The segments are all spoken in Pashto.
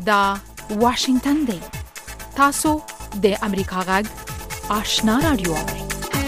دا واشنگتن دی. تاسو د امریکا غږ آشنا رادیو اورئ.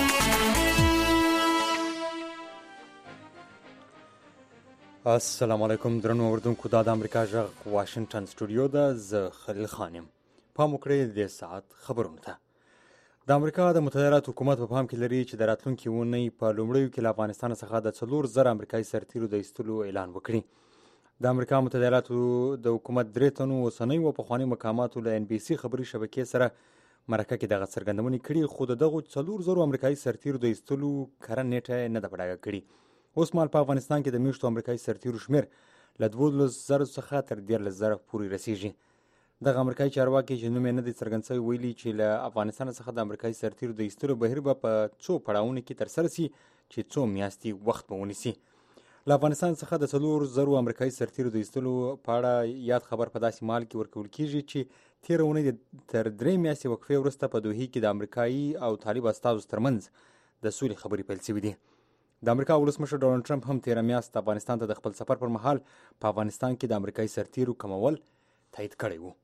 السلام علیکم درنو اوردونکو، دا د امریکا غږ واشنگتن سټوډیو ده. زه خلیل خان یم. پام وکړئ د ساعت خبرونو ته. د امریکا د متحده ایالاتو حکومت په پام کې لري چې د راتلونکي اونۍ په لومړیو کې له افغانستان څخه د 4,000 امریکایي سرتیرو د ایستلو اعلان وکړي. د امریکا متحده ایالاتو د حکومت 3 تنو اوسنیو او پخوانیو مقاماتو له NBC خبري شبکې سره مرکه کې دغه څرګندونې کړي، خو د دغو 4,000 امریکایي سرتیرو د ایستلو کره نیټه نه ده په ډاګه کړې. اوس مهال په افغانستان کې د میشتو امریکایي سرتیرو شمیر له 12,000 څخه تر 13,000 پورې رسیږي. دغه امریکایي چارواکي چې نوم یې نه دی څرګند شوی ویلي چې له افغانستان څخه د امریکایي سرتیرو د ایستلو بهیر به په څو پړاوونو کې ترسره سي چې څو میاشتې وخت به ونیسي. له افغانستان څخه د 4,000 امریکایي سرتیرو د ایستلو په اړه یاد خبر په داسې مهال کې ورکول کیږي چې تېره اونۍ تر 3 میاشتې وقفې وروسته په دوحې کې د امریکایي او طالب استازو ترمنځ د سولې خبرې پیل شوې دي. د امریکا ولسمشر ډونالډ ټرمپ هم تېره میاشت افغانستان ته د خپل سفر پر مهال په افغانستان کې د امریکایي سرتیرو کمول تایید کړی و.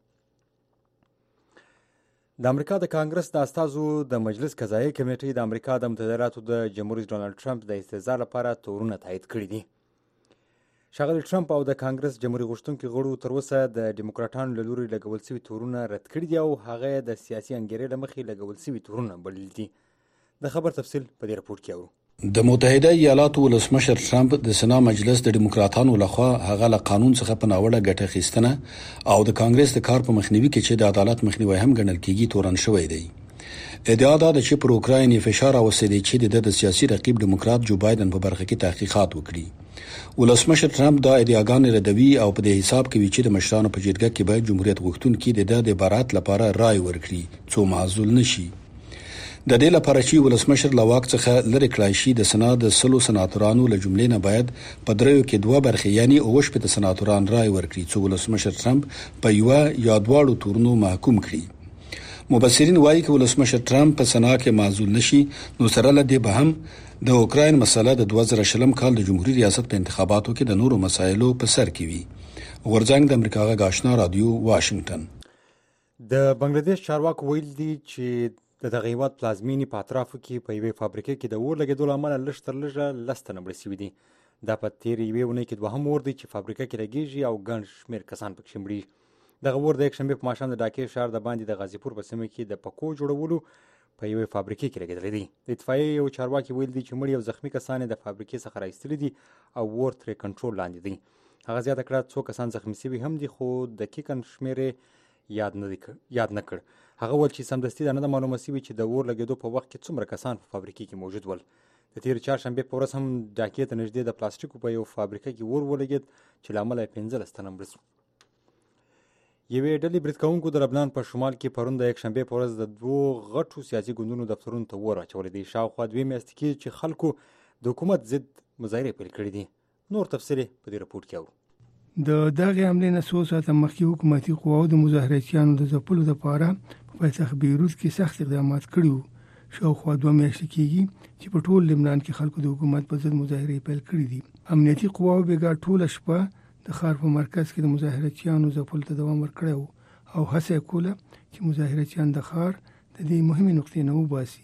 د امریکا د کانګرس د استازو د مجلس قضایي کمیټې د امریکا د متحده ایالاتو د جمهور رئیس ډونالډ ټرمپ د استعزا لپاره تورونه تایید کړي دي. ښاغلي ټرمپ او د کانګرس جمهوریت غوښتونکي غړو تر اوسه د ډیموکراټانو له لوري لګول شوي تورونه رد کړي دي او هغه د سیاسي انګیرې له مخې لګول شوي تورونه بللي دي. د خبر تفصیل په دې راپور کې اورو. د متحده ایالاتو ولسمشر ټرمپ د سنا مجلس د ډیموکراتانو لخوا هغه له قانون څخه په ناوړه ګټه اخیستنه او د کانګرس د کار په مخنیوي کې چې د عدالت مخنیوي هم ګڼل کیږي تورن شوی دی. ادعا ده چې پر اوکراین فشار اوسېدی چې د سیاسي رقیب ډیموکرات جو بایدن په برخه کې تحقیقات وکړي. ولسمشر ټرمپ دا ادعاګانې ردوي او په دې حساب کوي چې د مشرانو په جرګه کې باید جمهوریت غوښتونکي د برات لپاره رائے ورکړي څو معزول نشي. د دې لپاره چې ولسمشر له واک څخه لرې کړای شي د سنا د 100 سناتورانو له جملې نه باید په دریو کې 2 برخې یعنی 80 سناتوران رائے ورکړي چې ولسمشر ټرمپ په یو یا دواړو تورونو محکوم کړي. مبصرین وایي چې ولسمشر ټرمپ په سنا کې معزول نشي نو سره له دې به هم د اوکراین مسله د 2020 کال د جمهوریت ریاست په انتخاباتو کې د نورو مسایلو په سر کې وي. ورځنګ د امریکا غږ آشنا رادیو واشنگتن. د بنگلاديش چارواکو ویل دي چې د دغه هیواد پلازمینې په اطرافو کې په یوې فابریکې کې د اور لګېدو له امله لږ تر لږه 10 تنه مړه شوي دي. دا په تېرې یوې اونۍ کې دوهم اور دی چې فابریکه کې لګېږي او ګڼ شمېر کسان پکې مړي. دغه اور د یکشنبې په ماښام د ډاکې ښار د باندې د غازیپور په سیمه کې د پکو جوړولو په یوې فابریکې کې لګېدلی دی. د اطفایې یو چارواکي ویل دي چې مړي او زخمي کسان د فابریکې څخه راایستلي دي او اور ترې کنټرول لاندې دی. هغه زیاته کړه څو کسان زخمي شوي هم دي خو دقیقاً شمېر یاد نه کړ. هغه ول چې سمدستي دا نه ده معلومه شوې چې د اور لګېدو په وخت کې څومره کسان په فابریکې کې موجود ول. د تېرې چهارشنبې په ورځ هم ډاکې ته نږدې د پلاستیکو په یو فابریکه کې اور ولګېد چې له امله 15 تنه مړه شول. یوې ډلې برید کوونکو د لبنان په شمال کې پرون د یکشنبې په ورځ د 2 غټو سیاسي ګوندونو دفترونو ته اور اچولی دی. شاوخوا 2 میاشتې کې چې خلکو د حکومت ضد مظاهرې پیل کړي دي. نور تفصیل په دې راپور کې اورو. د دغه حملې نه څو ساعته مخکې حکومتي قواو د مظاهراتیانو د ځپلو لپاره په پایتخت بیروت کې سخت اقدامات کړي وو. شاوخوا 2 میاشتې کېږي چې په ټول لبنان کې خلکو د حکومت په ضد مظاهرې پیل کړي دي. امنیتي قواو بېګا ټوله شپه د ښار په مرکز کې د مظاهراتیانو ځپلو ته دوام ورکړی وو او هڅه یې کوله چې مظاهراتیان د ښار د دې مهمې نقطې نه وباسي.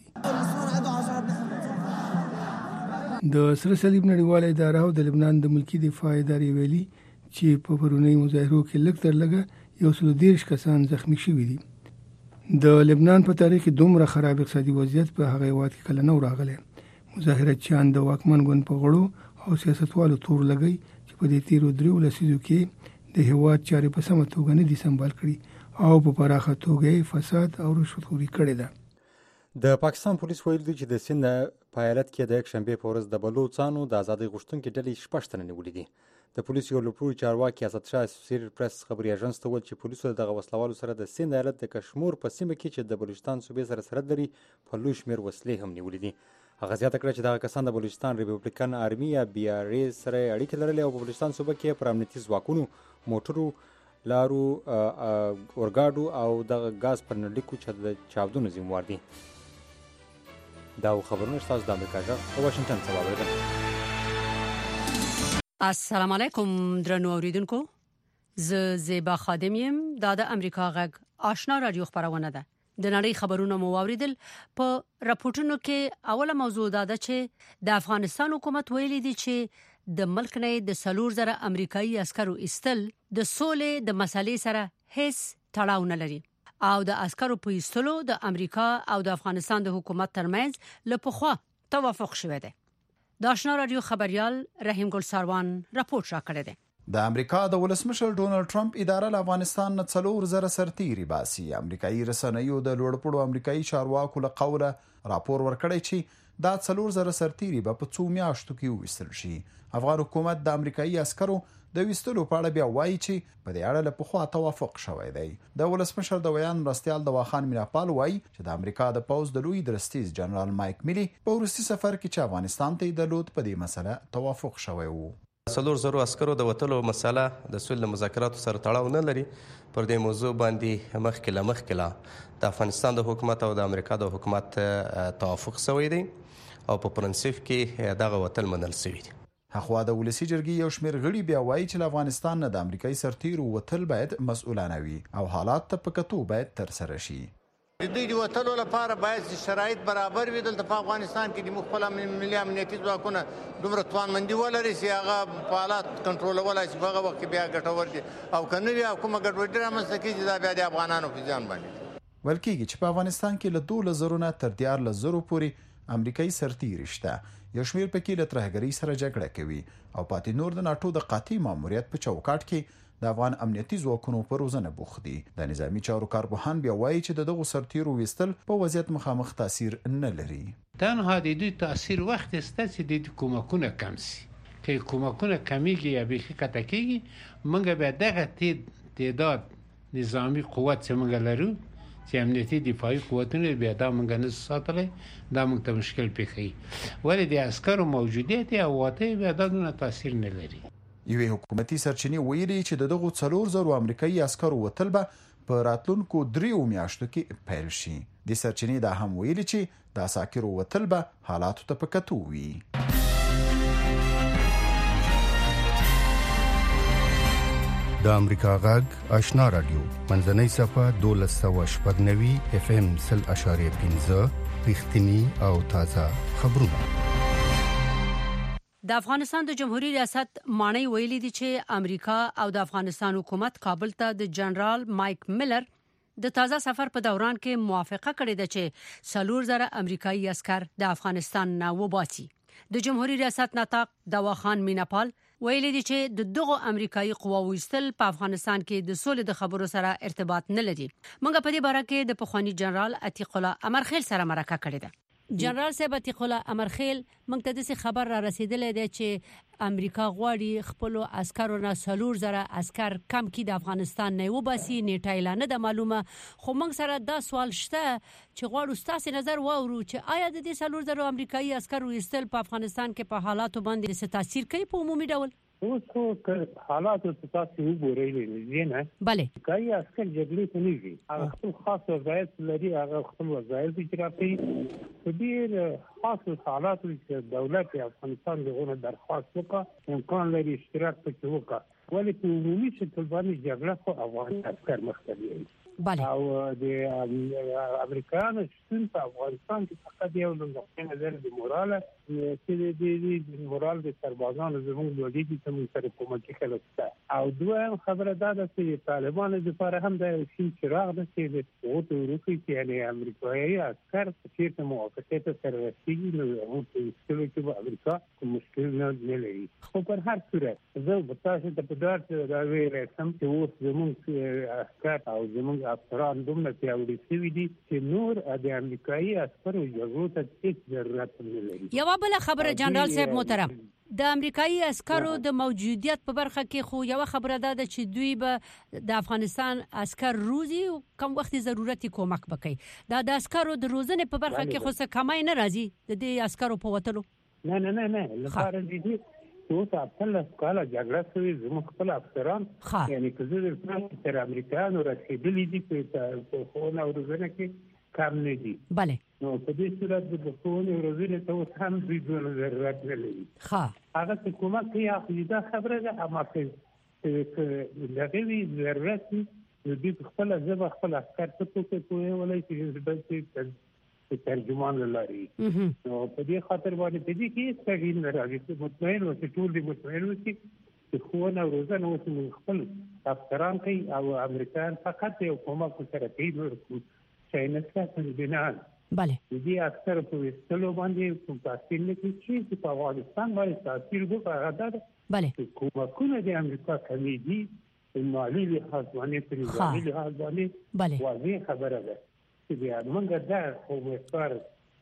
د سره صلیب نړیواله اداره او د لبنان د ملکي دفاع ادارې ویلي چې په پرونی مظاهرو کې لږ تر لږه 130 کسان زخمی شوي دي. د لبنان په تاریخ کې دومره خراب اقتصادي وضعیت په هغه هیواد کې کله نه راغلی. مظاهراتچیان د واکمن ګوند په غړو او سیاستوالو تور لګی چې په دې تیرو 3 لسیزو کې د هیواد چارې په سمه توګه نه دي سمبال کړي او په پراخه توګه فساد او رشوتخوري کړې ده. د پاکستان پولیس ویل دي چې د سند په ایالت کې د یکشنبې په ورځ د بلوڅانو د ازادۍ غوښتونکي ډلې 6 تنه نیولي دي. د پولیسو یو لوړپوړي چارواکي آزاد شاه اسوسییټډ پریس خبري اژانس ته وویل چې پولیسو دغه وسلوالو سره د سند ایالت د کشمور په سیمه کې چې د بلوچستان صوبې سره سرحد لري په لوی شمېر وسلې هم نیولي دي. هغه زیاته کړه چې دغه کسان د بلوچستان ریپبلیکن آرمي یا BRA سره اړیکې لرلې او په بلوچستان صوبه کې پر امنیتي ځواکونو موټرو لارو اورګاډو او دغه غاز پرنډیکو چاودنو ذمہوار دي. دا خبرونه تاسو د امریکا غږ واشنگټن څخه واوریدل. السلام علیکم درنو اوریدونکو، ز زیبا خادم یم د امریکا غږ آشنا رادیو خبرونه ده. د نړۍ خبرونه مو واوریدل. په راپورټونو کې اوله موضوع ده چې د افغانستان حکومت ویلي دی چې د ملک نه د 4000 امریکایي عسکرو ایستل د سولې د مسلې سره هیڅ تړاو نه لري او د عسکرو په ایستلو د امریکا او د افغانستان د حکومت ترمنځ لپخوا توافق شوه دی. د آشنا رادیو خبريال رحیم ګل ساروان راپورټ راکړی دی. د امریکا د ولسمشر ډونالد ټرمپ اداره له افغانستان نه 4000 سرتیري باسي. امریکایي رسنیو د لوړپوړو امریکایي چارواکو له قوله راپور ورکړی چې دا 4000 سرتیري به په 2 میاشتو کې وویستل شي. افغان حکومت د امریکایي عسکرو د ویستلو په اړه بیا وایي چې په دې اړه له پخوا توافق شوی دی. د ولسمشر د ویان مرستیال دواخان میناپال وایي چې د امریکا د پوز د لوی درستیز جنرال مایک میلی په وروستي سفر کې چې افغانستان ته د لوت په دې مسله توافق شوی وو. 4000 عسکرو د وټلو مسله د سولې مذاکراتو سره تړاو نه لري. پر دې موضوع باندې مخکې د افغانستان د حکومت او د امریکا د حکومت توافق شوی دی او په پرنسپ کې دغه وټل منل شوی دی. هغه د ولسی جرګې یو شمېر غړي بیا وایي چې افغانستان نه د امریکایي سرتیرو وټل باید مسؤلانه وي او حالات ته په کتو باید تر سره شي. د دې وټلو لپاره باید شرایط برابر وي. دلته په افغانستان کې د مخفل ملي امنیتي ځواکونه دومره توانمندي ولري چې هغه په حالات کنټرولولای شي. په هغه وخت کې بیا ګټور دي او کنه وي کومه ګډوډي رامنځته کیږي دا بیا د افغانانو په ځان باندې ولکېږي چې په افغانستان کې له 2000 نه تر 14000 پورې امریکایي سرتیري شته. یو شمېر پکې له ترهګرۍ سره جګړه کوي او پاتې نور د ناتو د قاطع ماموریت په چوکاټ کې د افغان امنیتي ځواکونو پر روزنه بوخت دي. د نظامی چارو کارپوهان بیا وایي چې دغه سرتیرو ویستل په وضعیت مخامخ تاثیر نه لري. تنها د دوی تاثیر وخت است چې د کومکونه کم شي. که کومکونه کمیږي یا به کته کېږي موږ به دغه تعداد نظامی قوت چې موږ لرو چې امنیتي دفاعي قوتونه بیا دا موږ نه ساتلای دا موږ ته مشکل پیښي. ولې د عسکرو موجودیت او واته بیا دا تاثیر نه لري. یوه حکومتي سرچینې ویلي چې دغه 4000 امریکایي عسکرو وټل به په راتلونکو 3 میاشتو کې پیل شي. د سرچینې دا هم ویلي چې د عساکرو وټل به حالاتو ته په کتو وي. د امریکا غږ آشنا رادیو منځنۍ صفه 1290 اف ام 0.15 رښتینی او تازه خبرونه. د افغانستان د جمهوریت ریاست مانی ویلي دی چې امریکا او د افغانستان حکومت کابل ته د جنرال مایک میلر د تازه سفر په دوران کې موافقه کړې ده چې 4000 امریکایي عسكر د افغانستان نه وباسي. د جمهوریت ریاست ناطق دواخان میناپال ویلي دی چې د دغه امریکایي قواوو ایستل په افغانستان کې د سولې د خبرو سره ارتباط نه لري. موږ په دې باره کې د پخوانی جنرال عتیق الله امرخیل سره مرکه کړې ده. جنرال صاحب عتیق الله امرخیل موږ ته د خبر را رسیدلې ده چې امریکا غواړي خپل عسکرو نه 4000 عسكر کم کړي د افغانستان نه وباسي. نیټه اعلان ده معلومه خو موږ سره دا سوال شته چې غواړو ستاسو نظر واورو چې آیا د دې 4000 امریکایي عسکرو ایستل په افغانستان کې په حالاتو باندې څه تاثیر کوي په عمومي ډول؟ اوس حالات تاسو وګورئ نه بله کای عسكر جګړې ته نه دي. هغه خپل خاص وضعیت لري. هغه خپل وضعیت اجرا کوي. په ډېر خاص حالات کې دولت افغانستان دغه درخواست وکړه امکان لري اشتراک پکې وکړي. ولی په عمومي شکل باندې جګړه خو افغان عسكر مختلفي بله او د امریکایانو شتون په افغانستان کې فقط یو له نظر د موراله چې د مورال د سربازانو زموږ لوړې دي چې موږ سره کومک کوي. او دویم خبره دا ده چې طالبانو لپاره هم د شین چراغ ده چې د اوت ورکوي چې یعنی امریکایي عسكر چې موافقت سره رسیدي نو هغه چې په امریکا کوم مشکل نه لري. خو په هر صورت زه به تاسو ته په ډاډ راوړم چې اوس زموږ عسكر او زموږ افسران دومره پیاوړي شوي دي چې نور د امریکایي عسکرو جګړو ته هیڅ ضرورت نه لري. یوه بله خبره جنرال صاحب محترم د امریکایي عسکرو د موجودیت په برخه کې خو یو خبره ده چې دوی به د افغانستان عسكر روزي کوم وخت ضرورت کومک وکړي. د عسکرو د روزنې په برخه کې خو څه کمای نه راځي د دې عسکرو په وټلو. نه لپاره دي اوس خپل کاله جګړه کوي زموږ خپل افسران یعنی که زه د فرانسې تر امریکایانو رسېدلي دي په ښوونه او روزنه کې کم نه دي. بله نو په دې صورت د ښوونې او روزنې ته اوس هم دوی دونه ضرورت نه لري. هغه چې کومک کوي دا خبره ده اما دغه وی ضرورت دې خپل ځبه خپل عسكر ته کوی ولای چې ترجمان لري نو په دې خاطر باندې په دې کې څنګه نه راځي مطمئن اوسئ ټول دې مطمئن اوسئ چې خو نه روزانه اوسئ خپل افسران کوي او امریکایان فقط یو کومک سره کوي چې نه څه بنان بله دې اکثر په وستلو باندې په تاثیر نه کوي چې په افغانستان باندې تاثیر وکړي بله کومکونه د امریکا کمیږي مالی لحاظ باندې په نظامي لحاظ باندې واضح خبره ده چې بیا موږ دا کومستار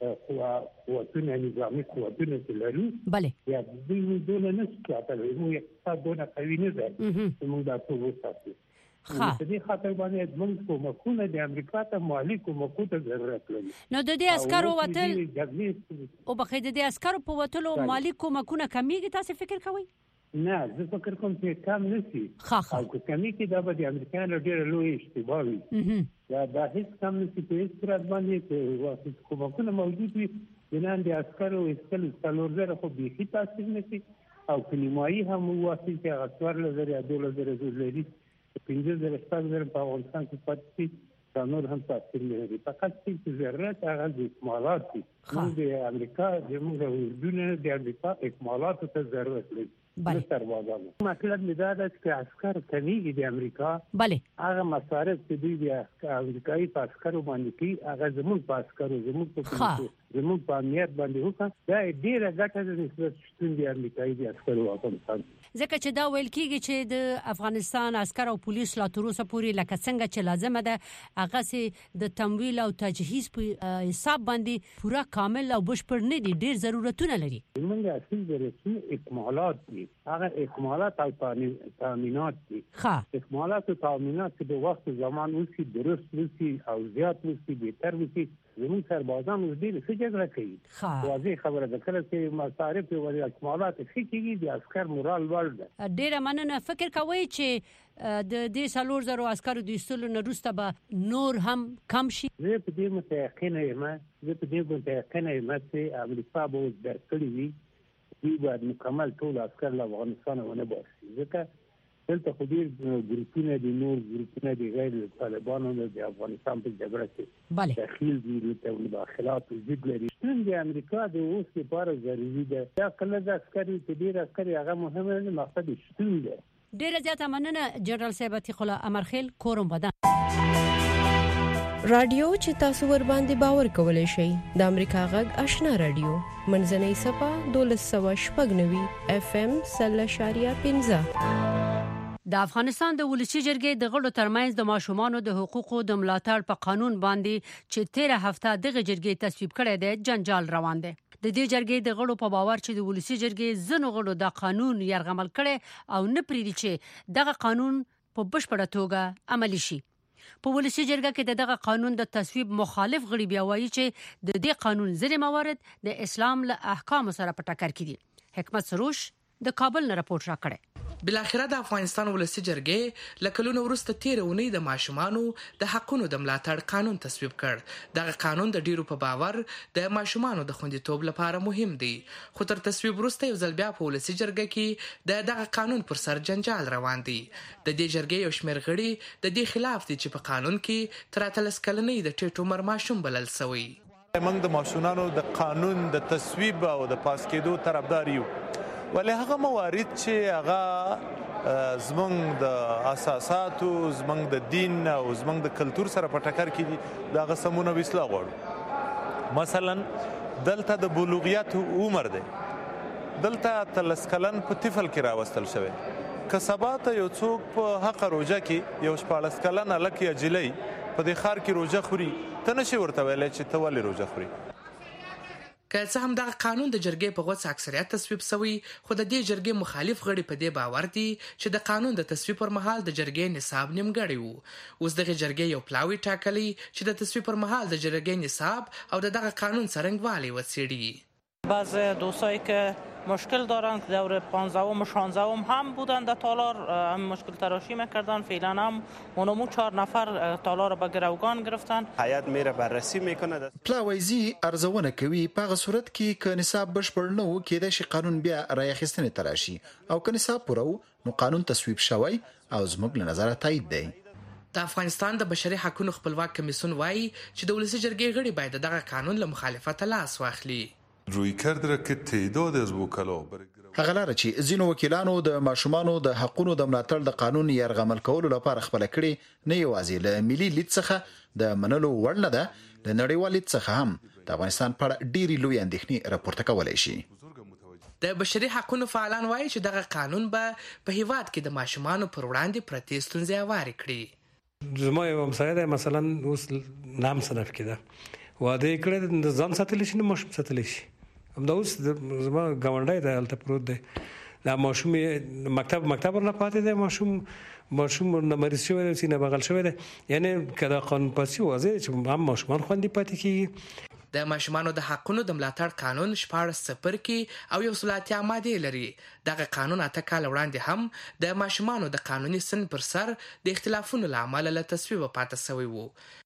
قوتونه نظامي قوتونه لري بله یا دې دونه نشته موږ اقتصاد دونه قوي نه ده چې موږ دا ټول وساتو په دې خاطر باندې موږ کومکونه د امریکا ته مالی کومکونه ضرورت لري نو د دې عسکرو وتل او بخې د دې عسکرو په وتلو مالی کومکونه کمیږي تاسو فکر کوئ نه زه فکر کوم چې کم نشي او که کمی کې دا به د امریکایانو ډېره لوی اشتباه وي دا هیڅ کم نشي په هیڅ صورت باندې چې کومکونه موجود وي بنان د عسکرو ایستل 4000 خو بیخي تاثیر نشي او که نیمایي هم وواسي چې هغه 4000 یا 2000 لري 5000 په افغانستان کې پاتې شي دا نور هم تاثیر لري فقط چې ضرورت هغه د اکمالات دي موږ د امریکا د امریکا اکمالاتو ته ضرورت لري مطلب می دا ده چې عسكر کمیږي د امریکا بله هغه مصارف چې دوی د امریکایي په عسکرو باندې کوي هغه زموږ په عسکرو زموږ په امنیت باندې وکړه دا ډېره ګټه ده نسبت شتون د امریکایي د عسکرو افغانستان ځکه چې دا ویل کېږي چې د افغانستان عسكر او پولیس لا تر اوسه پورې لکه څنګه چې لازمه ده هغه سي د تمویل او تجهیز په حساب باندې پورا کامل او بشپړ نه دي ډېر ضرورتونه لري موږ اصلي ضرورت اکمالات دي هغه اکمالات او تامینات دي اکمالات او تامینات چې د وخت زمان وسی درست وسی او زیات وسی بهتر وسی زموږ سربازان ډېر څه جګړه کوي واضح خبره ده کله چې مصارف او اکمالات ښه کېږي د عسكر مورال لوړ ده ډېره مننه فکر کوئ چې د دې 4000 عسکرو د ایستلو نه وروسته به نور هم کم شي زه په دې متيقنه یم چې امریکا به اوس درکړي وي دوی باید مکمل ټول عسکر له افغانستان ونه باسي ځکه دلته خو ډېر ګروپونه دي نور ګروپونه دي غیر طالبانو د افغانستان په جګړه کې داخل دي ته مداخلات وجود لري شتون د امریکا د اوس لپاره ضروري ده دا کله د عسکري ډېر عسکري هغه مهمه نه مقصد شتون ده ډېر زیاته مننه جنرال صاحب عتیق الله امرخیل کورم بدن رادیو چې تاسو ور باندې باور کولای شئ د امریکا غږ آشنا رادیو منځنۍ صفه 1290 FM 0.15 د افغانستان د ولسی جرګې د غړو ترمنځ د ماشومانو د حقوقو د ملاتړ په قانون باندې چې 13 هفته دغه جرګې تصویب کړی دی جنجال روان دی د دې جرګې د غړو په باور چې د ولسی جرګې زنو غړو د قانون يرغمل کړي او نه پریدي چې دغه قانون په بشپړه توګه عملی شي په ولسی جرګه کې دغه قانون د تصویب مخالف غړي بیا وایي چې د دې قانون ځینې موارد د اسلام له احکام سره په ټکر کې دي حکمت سروش د کابل نه راپورټ راکړی بلاخره د افغانستان ولسی جرګې لکلونو وروسته 13 اونۍ د ماشومانو د حقونو د ملاتړ قانون تصویب کړ دغه قانون د ډیرو په باور د ماشومانو د خوندیتوب لپاره مهم دی خو تر تصویب وروسته یو ځل بیا په ولسی جرګه کې دغه قانون پر سر جنجال روان دی د دې جرګې یو شمېر غړي د دې خلاف دي چې په قانون کې تر 13 کلنۍ د ټیټ عمر ماشوم بلل شوی موږ د ماشومانو د قانون د تصویب او د پاس کېدو طرفدار یو ولې هغه موارد چې هغه زمونږ د اساساتو زمونږ د دین او زمونږ د کلچر سره په ټکر کې دي دا غسمونه وسلا غواړي مثلا دلته د بلوغیت عمر دی دلته 13 کلن په طفل کې راوستل شوی که سبا ته یو څوک په حق روزه کې یو 14 کلن الک یا جلی په دې خار کې روزه خوري ته نشي ورته ویلای چې ته ولې روزه خوري که څه هم دغه قانون د جرګې په غوڅ اکثریت تصویب شوی خو د دې جرګې مخالف غړي په دې باور دي چې د قانون د تصویب پر مهال د جرګې نصاب نیمګړی وو اوس دغه جرګې یو پلاوی ټاکلی چې د تصویب پر مهال د جرګې نصاب او دغه قانون څرنګوالی وڅېړي بعض دوستایی که مشکل دارن که دور 15 و 16 هم بودن در تالار هم مشکل تراشی میکردن. فعلا هم اونمو 4 نفر تالار به گروگان گرفتن. هیئت میره بررسی میکنه. پلاویزی ارزونه کوي په هغه صورت کې که نصاب بشپړ نه و کېدای شي قانون بیا رااخیستنې ته راشي او که نصاب پوره و نو قانون تصویب شوی او زموږ له نظره تایید دی. د افغانستان د بشري حقوقو خپلواک کمیسیون وایي چې د ولسی جرګې غړي باید دغه قانون له مخالفت لاس واخلي. رویکرد را که تعداد از وکلا هغه لاره چې ځینو وکیلانو د ماشومانو د حقوقو د ملاتړ د قانون یرغمل کولو لپاره خپل کړي نه یوازې له ملي لید څخه د منلو وړ نه ده، د نړیوال لید څخه هم د افغانستان په اړه ډېری لوی اندېښنې راپورته کولای شي. د بشري حقوقو فعالان وایي چې دغه قانون به په هیواد کې د ماشومانو پر وړاندې پرتې ستونزې هوارې کړي. زما یو همسایه ده مثلا اوس نام صنف کې ده واده کړی د ځان ساتلی شي نه ماشوم ساتلی شي. همدا اوس زما ګاونډی دی هلته پروت دی، دا ماشوم مکتب نه پاتې دی، ماشوم نه مریض شوی دی، سینه بغل شوی دی. یعنی که دا قانون پاسي واضح چې هم ماشومان خوندي پاتې کېږي. د ماشومانو د حقوقو د ملاتړ قانون 14 کې او 180 ماده لري. دغه قانون 8 کال وړاندې هم د ماشومانو د قانوني سن پر سر د اختلافونو له امله له تصویب پاتې شوی وو.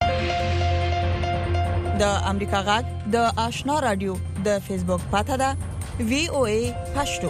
د امریکا غږ د آشنا رادیو د فیسبوک پاته ده VOA پښتو.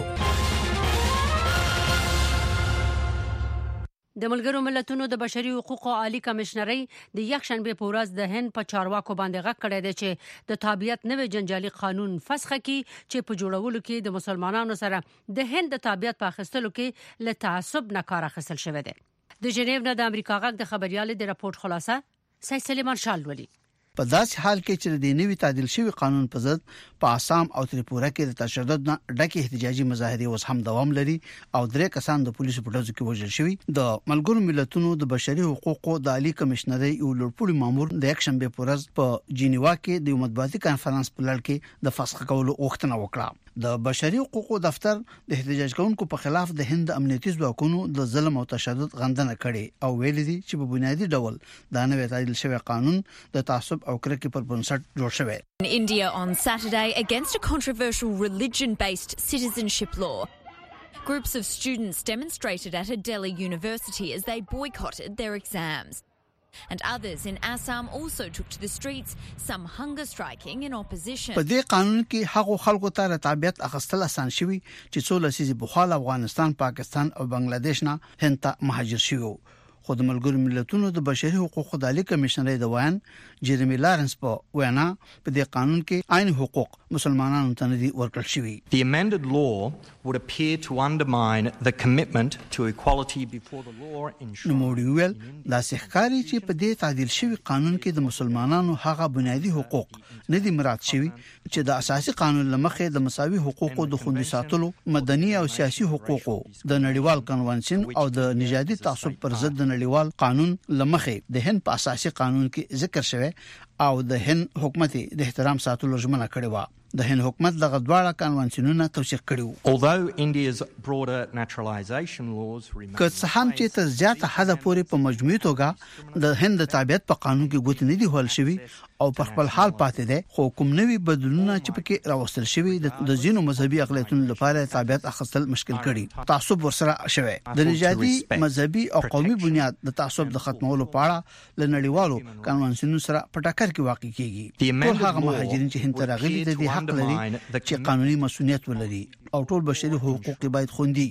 د ملګرو ملتونو د بشري حقوقو عالی کمشنري د یکشنبه په ورځ د هند په چارواکو باندې غږ کړی دی چې د تابعیت نوې جنجالي قانون فسخ کړي چې په جوړولو کې د مسلمانانو سره د هند د تابعیت په اخیستلو کې له تعصب نه کار اخیستل شوی دی. د ژنیو نه د امریکا غږ د خبريال د راپورټ خلاصه سید سلیمان شالولي. په داسې حال کې چې د نوي تعدیل شوی قانون په ضد په آسام او تریپورا کې د تشدد نه ډکه احتجاجي مظاهره اوس هم دوام لري او درې کسان د پولیسو په ډزو کې وژل شوي. د ملګرو ملتونو د بشري حقوقو د عالی کمشنري یو لوړپوړي مامور د یکشنبه په ورځ په جنیوا کې د مطبوعاتي کانفرنس په لړ کې د فسخ کولو غوښتنه وکړه. د بشري حقوقو دفتر د احتجاج کوونکو په خلاف د هند امنیتي ځواکونو د ظلم او تشدد غندنه کړې او ویل دي چې په بنیادی ډول دا نوې تعدیل شوی قانون د تعصب او کرکې پر بنسټ جوړ شوی. In India on Saturday against a controversial religion-based citizenship law. Groups of students demonstrated at a Delhi university as they boycotted their exams. And others in Assam also took to the streets, some hunger striking in opposition. په دې قانون کې هغه خلکو ته تابعیت اخیستل آسان شوی چې څو لسیزې بخال افغانستان، پاکستان او بنگلاديش نه هند ته مهاجر شوی. خو د ملګرو ملتونو د بشري حقوقو د عالی کمشنري د وایان جيرمي لارنس په وینا په دې قانون کې عین حقوق مسلمانانو ته نه دي ورکړل شوی. The amended law would appear to undermine the commitment to equality before the law ensures. نو موډیول دا ښکاری چې په دې تعدیل شوی قانون کې د مسلمانانو هغه بنیادی حقوق نه دي مراعات شوی چې د اساسي قانون لمخې د مساوي حقوقو د خوندي ساتلو، مدني او سیاسي حقوقو، د نړیوال کنوانسیون او د نژادي تعصب پر ضد د نړیوال قانون لمخې د هند په اساسي قانون کې ذکر شوی او د هند حکومت د احترام ساتلو ژمنه کړې و. د هند حکومت دغه دواړه قانونونه توثیق کړو. Although India's broader naturalization laws remain, که څه هم چې تر زیاته حد پورې په مجموعي توګه د هند تابعیت په قانون کې ګوت نه دی هول شوی او په خپل حال پاتې دي، خو کوم نوي بدلونونه چې پکې راوستل شوی د ځینو مذهبي اقلیتونو لپاره تابعیت اخیستل مشکل کړي. تعصب ورسره شوی. د نژادي، مذهبي او قومي بنیاد د تعصب د ختمولو په اړه له نړیوالو قانونونو سره په ټکر کې واقع کیږي. ټول هغه مهاجرین چې هند ته راغلي دي حق لري چې قانوني مسؤلیت ولري او ټول بشري حقوق باید خوندي.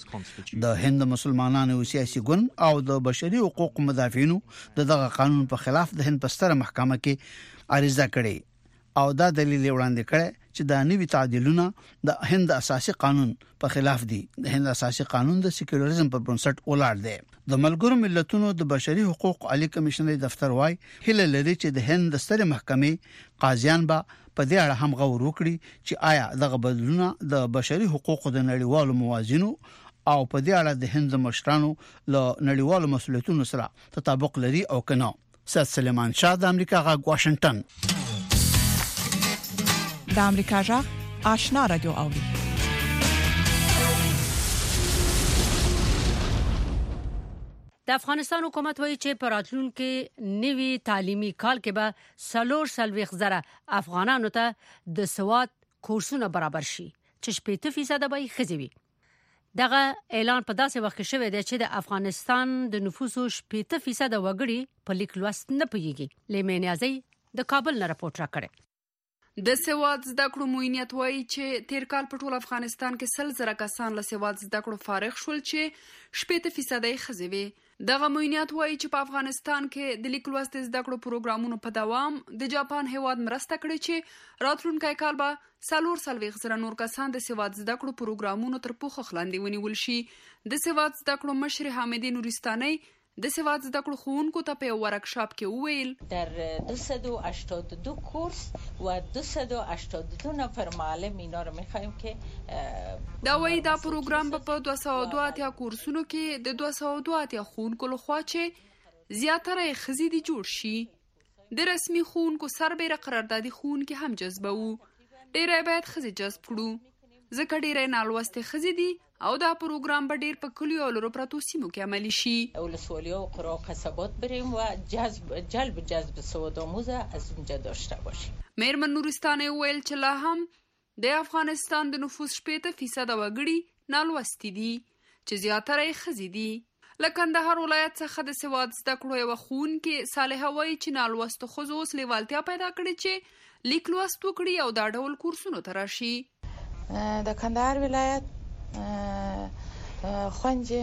د هند مسلمانانو سیاسي ګوند او د بشري حقوق مدافعینو دغه قانون په خلاف د هند په ستره محکمه کې عریضه کړې او دا دلیل وړاندې کړی چې دا نوي تعدیلونه د هند اساسي قانون په خلاف دي. د هند اساسي قانون د سیکولریزم پر بنسټ ولاړ دی. د ملګرو ملتونو د بشري حقوق عالی کمشنري دفتر وايي هله لري چې د هند د ستره محکمې قاضیان به په دې اړه هم غور وکړي چې آیا دغه بدلونه د بشري حقوقو د نړیوالو موازینو او په دې اړه د هند مشرانو له نړیوالو مسؤلیتونو سره تطابق لري او کنه. سید سلیمان شاه د امریکا غږ واشنگټن. د امریکا غږ آشنا رادیو اوري. د افغانستان حکومت وایي چې په راتلونکي نوي تعلیمي کال کې به 340,000 افغانانو ته د سواد کورسونه برابر شي. چې 80% به ښځې وي. دغه اعلان په داسې وخت کې شوی دی چې د افغانستان د نفوسو 80% وګړي په لیک لوست نه پوهیږي. لیمینیازي د کابل نه راپورټ راکړی. د سواد زده کړو موینیت وایي چې تیر کال په ټول افغانستان کې 100,000 کسان له سواد زده کړو فارغ شول چې 80% ښځې وي. دغه موینیت وایي چې په افغانستان کې د لیک لوست زده کړو پروګرامونو په دوام د جاپان هیواد مرسته کړې چې راتلونکي کال به 440,000 نور کسان د سواد زده کړو پروګرامونو تر پوښښ لاندې ونیول شي. د سواد زده کړو مشر حامدی نورستاني د سواد زده کړو ښوونکو ته په ورکشاپ کې وویل در 282 کورس و 282 نفر معلم اینا رو می‌خوایم که دا وایي دا پروګرام په 282 کورسونو کې د 282 ښوونکو لخوا چې زیاتره یې ښځې دي جوړ شي. د رسمي ښوونکو سربېره قراردادي ښوونکي هم جذبوو. ډېری باید ښځې جذب کړو ځکه ډېری نالوستې ښځې دي او دا پروګرام به ډېر په کلیو او لرو پرتو سیمو کې عملي شي. ولسوالی‌ها و قرى و قصبات بریم و جلب سواد آموز از اونجا داشته باشیم. میرمن نورستاني ویل چې لا هم د افغانستان د نفوس 80% وګړي نالوستي دي چې زیاتره یې ښځې دي. له کندهار ولایت څخه د سواد زده کړو یوه ښوونکې صالحه وایي چې نالوستو ښځو اوس لیوالتیا پیدا کړې چې لیک لوست وکړي او دا ډول کورسونو ته راشي. د کندهار ولایت خوندې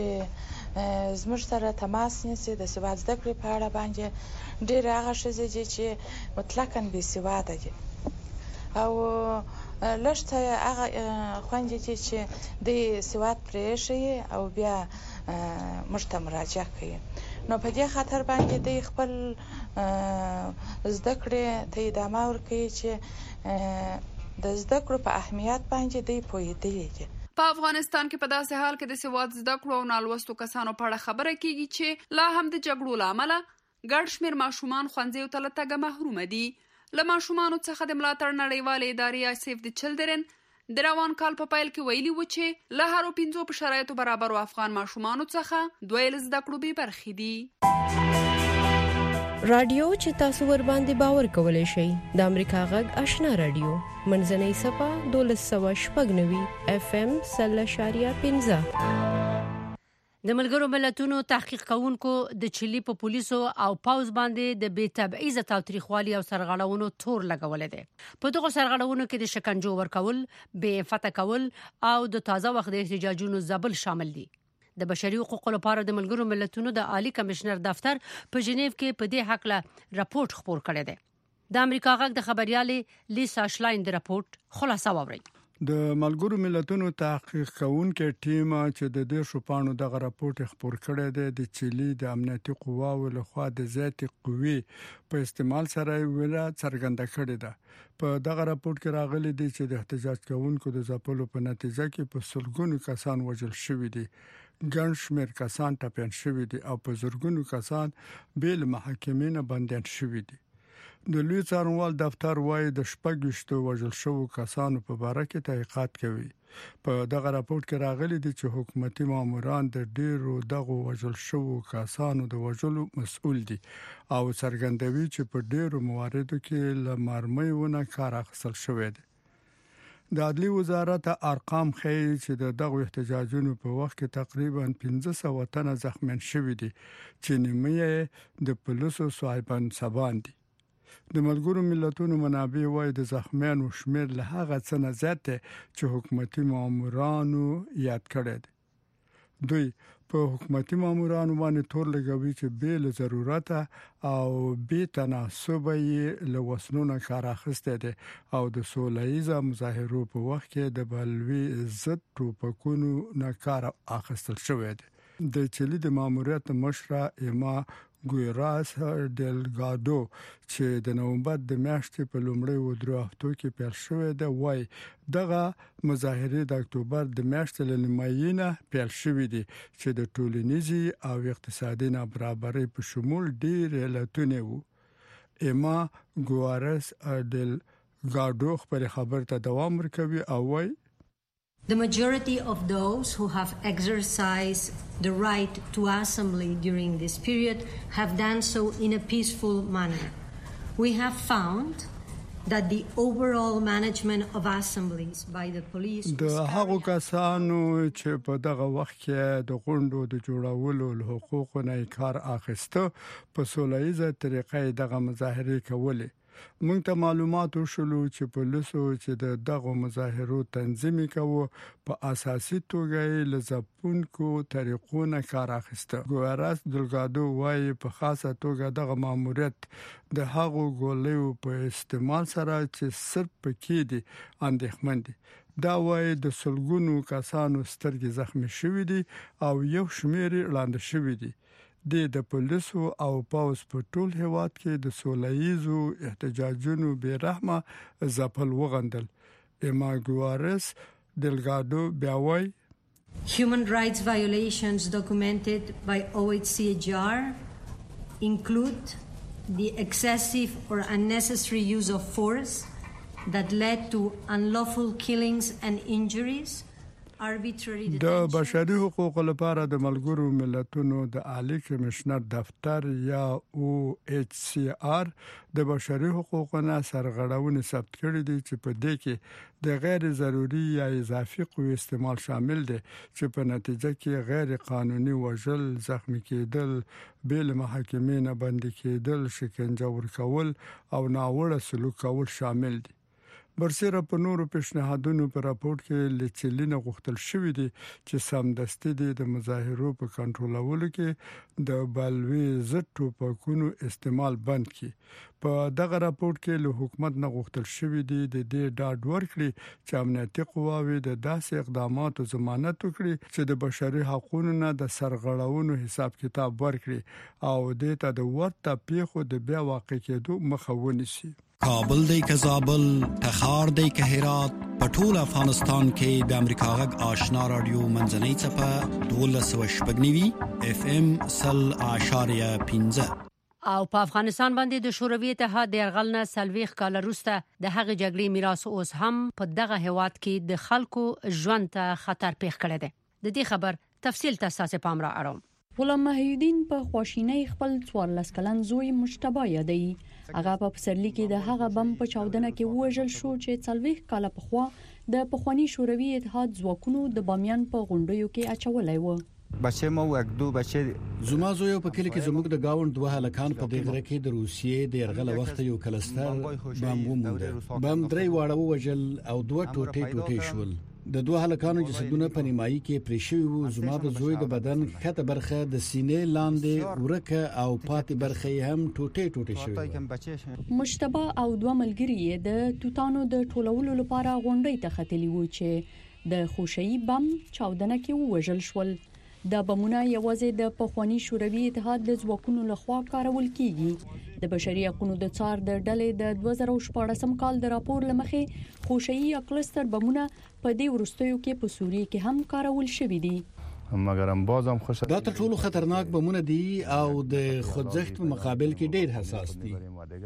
چې زموږ سره تماس نیسي د سواد زده کړې په اړه باندې ډېر هغه ښځې دي چې مطلقاً بې سواده دي او لږ ته هغه خوندې دي چې د سواد پرېښي او بیا موږ ته مراجعه کوي. نو په دې خاطر باندې دوی خپل زده کړې ته ادامه ورکوي چې د زده کړو په اهمیت باندې دوی پوهېدلي دي. په افغانستان کې په داسې حال کې د سواد زده کړو او نالوستو کسانو په اړه خبره کیږي چې لا هم د جګړو له امله ګډ شمېر ماشومان ښوونځیو ته له تګه محرومه دي. له ماشومانو څخه د ملاتړ نړیوالې ادارې سیف د چلډرن د روان کال په پیل کې ویلي و چې له هرو 5 په شرایطو برابرو افغان ماشومانو څخه 2 له زده کړو بې برخې دي. رادیو چې تاسو ور باندې باور کولای شئ د امریکا غږ آشنا رادیو منځنۍ صفه 1290 FM 0.15. د ملګرو ملتونو تحقیق کوونکو د چيلي په پولیسو او پاوز باندې د بې تبعیض تاوتریخوالي او سرغړونو تور لګولې ده. په دغه سرغړونو کې د شکنجو ورکول، بې عفته کول او د تازه وخت د احتجاجونو زبل شامل دي. د بشري حقوقو لپاره د ملګرو ملتونو د عالی کمشنر دفتر په ژنیو کې په دې حق له راپورټ خپور کړی دی. د امریکا غږ د خبريالې لیسا شلاین د راپورټ خلاصه واوري. د ملګرو ملتونو تحقیق کوونکو ټیم چې د دې شپانو دغه راپورټ خپور کړی دی د چيلي د امنیتي قواو لخوا د ذاتي قوي په استعمال سره ویلا څرګنده کړې ده. په دغه راپورټ کې راغلي دي چې د احتجاج کوونکو د ځپلو په نتیجه کې په سلګونو کسان وژل شوي دي، ګڼ شمېر کسان ټپيان شوي دي او په زرګونو کسان بیل محاکمې نه بندیان شوي دي. د لوی څارنوال دفتر وايي د 26 وژل شوو کسانو په اړه کې تحقیقات کوي. په دغه راپورټ کې راغلي دي چې حکومتي ماموران د ډیرو دغه وژل شوو کسانو د وژلو مسؤل دي او څرګندوي چې په ډیرو مواردو کې لمرمایونه کار اخیستل شوی دی. د عدلي وزارت ارقام ښیي چې دغه احتجاجونو په وخت کې تقریبا 1500 تنه زخمیان شوي دي چې نیمه د پولیسو صاحبان سبان دي. د ملګرو ملتونو منابع وايي د زخمیانو شمېر له هغه څه نه زیات دی چې حکومتي مامورانو یاد کړی دی. دوی په حکومتي مامورانو باندې تور لګوي چې به له ضرورت او به تناسب یې له وسنونه کار اخیسته دي او د سولهیزه مظاهرو په وخت کې د بلوي ضد ټوپکونو نه کار اخیستل شوی دی. د چيلي د ماموریت مشره ایما ګویراس ډلګادو چې د نومبر د میاشتې په لومړۍ درو هفتو کې پیل شوې ده وای دغه مظاهرې د اکتوبر د میاشتې له نیمایي نه پیل شوې دي چې د ټولنیزي او اقتصادي نابرابرۍ په شمول ډېر علتونه وو. ایما ګویراس ډلګادو خپل خبر ته دوام ورکوي او وای The majority of those who have exercised the right to assembly during this period have done so in a peaceful manner. We have found that the overall management of assemblies by the police د هغو کسانو چې په دغه وخت کې د غونډو د جوړولو له حقوقو نه کار اخیسته په سولهییزه طریقې دغه مظاهره کولې. موږ ته معلومات وشولو چې پولیسو چې دغه مظاهرو تنظیم کوي په اساسي توګه له ځپونکو طریقو نه کار اخیسته. ګوراس دلګادو وايي په خاصه توګه دغه ماموریت د هغو ګولیو په استعمال سره چې صرف پکې دي اندېښمن دي. دا وايي د سلګونو کسانو سترګې زخمی شوې دي او یو شمېر لاندې شوې دي. د پولیسو او پاوس په ټول هیواد کې د سولهییزو احتجاجونو بے رحمه ځپل وغندل. ایماګوارس دلګادو بیا وايي Human rights violations documented by OHCHR include the excessive or unnecessary use of force that led to unlawful killings and injuries. د بشري حقوقو لپاره د ملګرو ملتونو د عالی کمشنر دفتر یا OHCR د بشري حقوقو نه سرغړونې ثبت کړې دي چې په دې کې د غیر ضروري یا اضافي قوې استعمال شامل دي چې په نتیجه کې غیر قانوني وژل، زخمی کېدل، بل محاکمې نه بندي کېدل، شکنجه ورکول او ناوړه سلوک کول شامل دي. برسره په نورو پیشنهادونو په راپور کې لچلینه غوښتل شوې دي چې سمدستي د مظاهرو په کنټرولولو کې د بلوي ضد ټوپکونو استعمال بند کړي. په دغه راپور کې له حکومت نه غوښتل شوې دي د دې ډاډ ورکړي چې امنیتي قواوې د داسې اقداماتو ضمانت وکړي چې د بشري حقوقو نه د سرغړونو حساب کتاب ورکړي او د ته د ورته پیښو د بیا واقع کېدو مخه ونیسي. کابل دی که زابل، تخار دی که هرات، په ټول افغانستان کې د امریکا غږ آشنا رادیو منځنۍ څپه 1290 FM 0.15 او په افغانستان باندې د شوروي اتحاد د یرغل نه سلويخ کال وروسته د هغې جګړې میراث اوس هم په دغه هیواد کې د خلکو ژوند ته خطر پیښ کړی دی. د دې خبر تفصیل تاسو پام را اړوم. غلام محیدین په خواشینۍ خپل 14 کلن زوی مجتبی یادوي. هغه په پسرلی کې د هغه بم په چاودنه کې وژل شو چې 40 کال پخوا د پخوانی شوروي اتحاد ځواکونو د بامیان په غونډیو کې اچولای و. بچه ما یک دو بچه زما زوی په کلی کې زموږ د گاوند دوه هلکان په دې غره کې د روسیې د یرغل وخت یو کلستر بم وموند. بم درې واړه وژل او دوه ټوټې شول. د دوه هلکانو جسدونه په نیمایي کې پرې شوي وو. زما د زوی د بدن ښکته برخه د سینې لاندې ورکه او پاتې برخه یې هم ټوټې شوې. مجتبی او دوه ملګري د توتانو د ټولولو لپاره غونډۍ ته ختلي وو چې د خوشي بم چاودنه کې وژل شول. دا بمونه یوازې د پخوانی شوروي اتحاد د ځواکونو لخوا کارول کیږي. د بشري حقوقو د څار د ډلې د 2014 کال د راپور لمخې خوشي اکلستر بمونه په دې ورستیو کې په سوریه کې هم کارول شوې دي. مګر هم بازم خوش دا تر ټولو خطرناک بمونه دي او د خوځښت په مقابل کې ډېر حساس دي.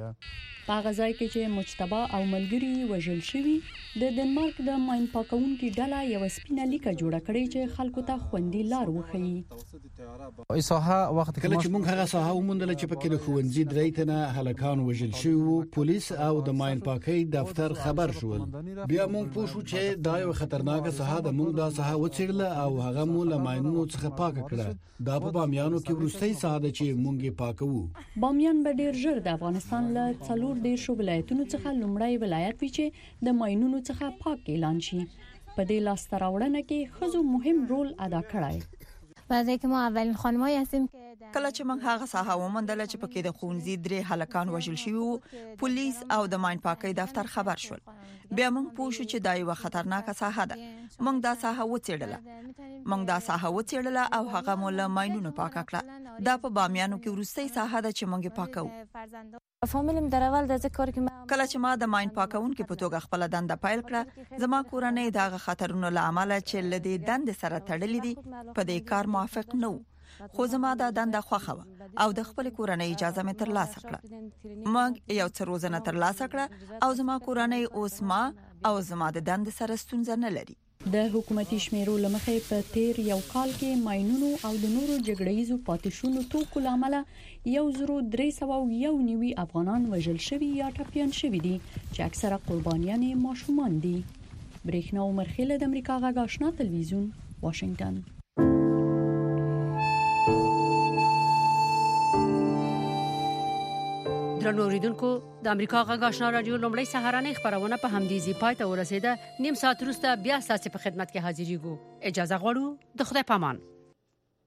په غزای کې چې مجتبی او ملګری وژل شوي د ډنمارک د ماین پاکونکو ډله یو سپینه لیکه جوړه کړې چې خلکو ته خوندي لار وښيي. ایساها وخت کله چې موږ هغه ساحه وموندل چې پکې د خوندزي درېتنه هلکان وژل شوي، پولیس او د ماین پاکي دفتر خبر شول. بیا موږ پوښو چې دا یو خطرناک ساحه د موږ د ساحه وڅېړله او هغه مو له ماینونو څخه پاک کړه. دا په بامیانو کې ورستۍ ساحه ده چې موږ یې پاکو. بامیان به ډېر ژر د افغانستان له 14 ولایتونو څخه لومړی ولایت وي چې د ماینونو څخه پاک اعلان شي. په دې لاس تراوړنه کې ښځو مهم رول ادا کړی. بعد اینکه ما اولین خانمایی هستیم کله چې موږ هغه ساحه وموندل چې پکې د خونځي درې هلکان وژل شوي وو، پولیس او د ماین پاکي دفتر خبر شول. بیا موږ پوښو چې دا یو خطرناکه ساحه ده. موږ دا ساحه وڅېړله او هغه مو له ماینونو پاک کړه. دا په بامیانو کې ورستۍ ساحه ده چې موږ پاکو. فامیلم در اول د ذکر کې کله چې ما د ماین پاکونکو په توګه خپل دنده پیل کړه، زما کورنۍ دغه خطرونو له امله چې لدی دند سره تړلې دي په دې کار موافق نه وو. خو زما د دنده خوښه او د خپل کورنۍ اجازه مې ترلاسه کړه. موږ یو څه روزنه ترلاسه کړه او زما کورنۍ اوس ما او زما د دند سره ستونزه نه لري. د حکومتي شمیرو لمخې په تیر یو کال کې ماينونو او د نورو جګړهیزو پاتېشونو توکو لامل 1391 افغانان وژل شوي یا ټپيان شوي دي چې اکثره قربانيان ماشومان دي. برېښنا عمرخیله د امریکا غږ آشنا تلویزیون واشنگټن. درنو اوریدونکو د امریکا غږ آشنا رادیو لومړی سهارنۍ خبرونه په همدې ځای پای ته ورسیده. نیم ساعت وروسته بیا ستاسو په خدمت کې حاضرېږو. اجازه غواړو. د خدای پامان.